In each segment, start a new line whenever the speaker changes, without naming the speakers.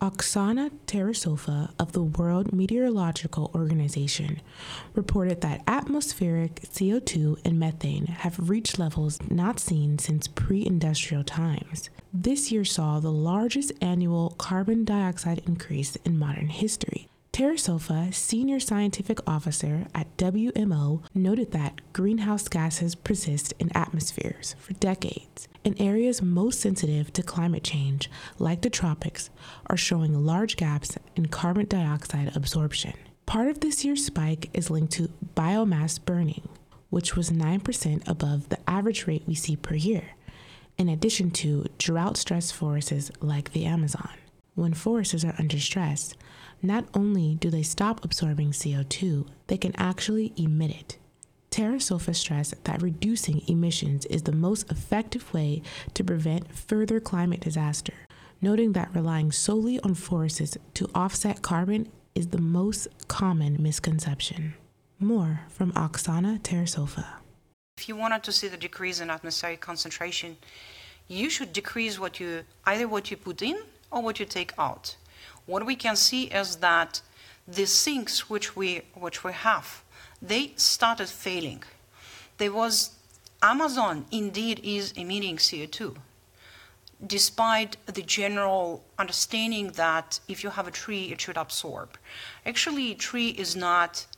Oksana Tarasova of the World Meteorological Organization reported that atmospheric CO2 and methane have reached levels not seen since pre-industrial times. This year saw the largest annual carbon dioxide increase in modern history. Tarasova, senior scientific officer at WMO, noted that greenhouse gases persist in atmospheres for decades, and areas most sensitive to climate change, like the tropics, are showing large gaps in carbon dioxide absorption. Part of this year's spike is linked to biomass burning, which was 9% above the average rate we see per year, in addition to drought-stressed forests like the Amazon. When forests are under stress, not only do they stop absorbing CO2, they can actually emit it. Tarasova stressed that reducing emissions is the most effective way to prevent further climate disaster, noting that relying solely on forests to offset carbon is the most common misconception. More from Oksana Tarasova.
If you wanted to see the decrease in atmospheric concentration, you should decrease either what you put in or what you take out. What we can see is that the sinks which we have, they started failing. Amazon indeed is emitting CO2, despite the general understanding that if you have a tree, it should absorb. Actually, a tree is not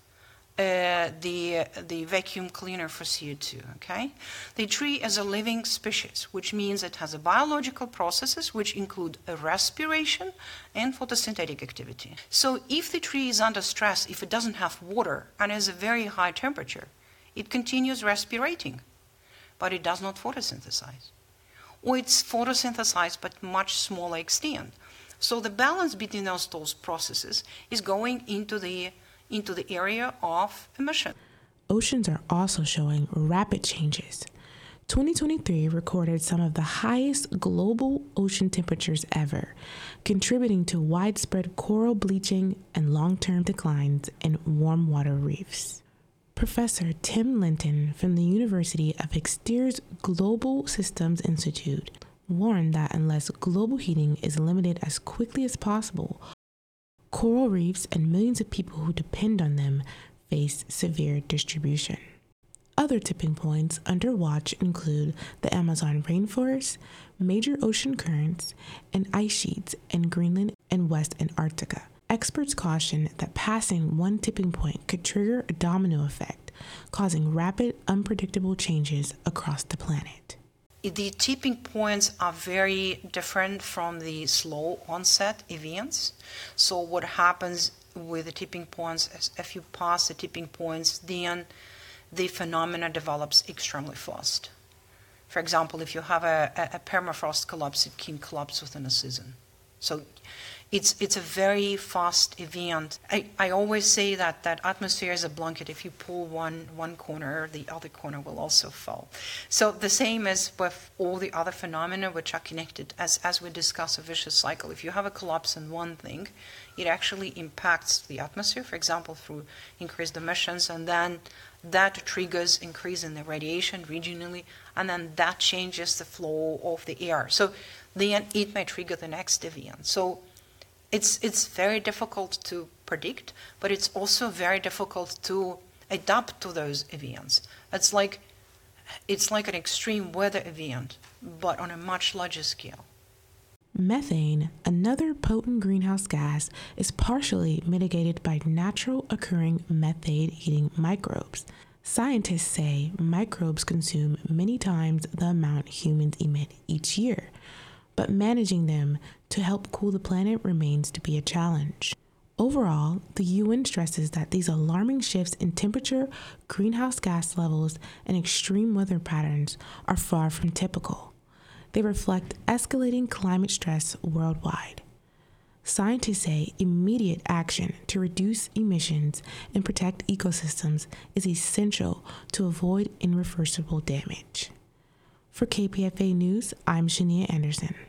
the vacuum cleaner for CO2, okay? The tree is a living species, which means it has biological processes which include respiration and photosynthetic activity. So if the tree is under stress, if it doesn't have water and has a very high temperature, it continues respirating, but it does not photosynthesize. Or it's photosynthesized but much smaller extent. So the balance between those processes is going into the area of emission.
Oceans are also showing rapid changes. 2023 recorded some of the highest global ocean temperatures ever, contributing to widespread coral bleaching and long-term declines in warm water reefs. Professor Tim Linton from the University of Exeter's Global Systems Institute warned that unless global heating is limited as quickly as possible, coral reefs and millions of people who depend on them face severe distribution. Other tipping points under watch include the Amazon rainforest, major ocean currents, and ice sheets in Greenland and West Antarctica. Experts caution that passing one tipping point could trigger a domino effect, causing rapid, unpredictable changes across the planet.
The tipping points are very different from the slow onset events. So what happens with the tipping points is if you pass the tipping points, then the phenomena develops extremely fast. For example, if you have a permafrost collapse, it can collapse within a season. So it's a very fast event. I always say that atmosphere is a blanket. If you pull one corner, the other corner will also fall. So the same as with all the other phenomena which are connected. As we discuss a vicious cycle, if you have a collapse in one thing, it actually impacts the atmosphere, for example, through increased emissions, and then that triggers increase in the radiation regionally, and then that changes the flow of the air. So then it may trigger the next event. So it's very difficult to predict, but it's also very difficult to adapt to those events. It's like an extreme weather event, but on a much larger scale.
Methane, another potent greenhouse gas, is partially mitigated by natural occurring methane-eating microbes. Scientists say microbes consume many times the amount humans emit each year, but managing them to help cool the planet remains to be a challenge. Overall, the UN stresses that these alarming shifts in temperature, greenhouse gas levels, and extreme weather patterns are far from typical. They reflect escalating climate stress worldwide. Scientists say immediate action to reduce emissions and protect ecosystems is essential to avoid irreversible damage. For KPFA News, I'm Shania Anderson.